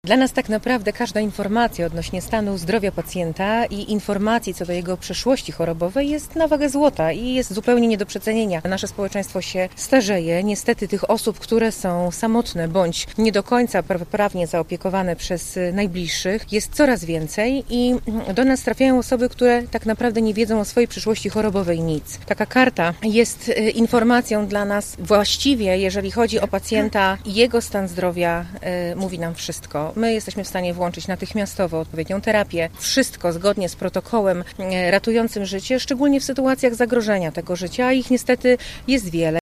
Dla nas tak naprawdę każda informacja odnośnie stanu zdrowia pacjenta i informacji co do jego przeszłości chorobowej jest na wagę złota i jest zupełnie nie do przecenienia. Nasze społeczeństwo się starzeje. Niestety tych osób, które są samotne bądź nie do końca prawnie zaopiekowane przez najbliższych jest coraz więcej i do nas trafiają osoby, które tak naprawdę nie wiedzą o swojej przyszłości chorobowej nic. Taka karta jest informacją dla nas właściwie, jeżeli chodzi o pacjenta i jego stan zdrowia, mówi nam wszystko. My jesteśmy w stanie włączyć natychmiastowo odpowiednią terapię. Wszystko zgodnie z protokołem ratującym życie, szczególnie w sytuacjach zagrożenia tego życia. Ich niestety jest wiele.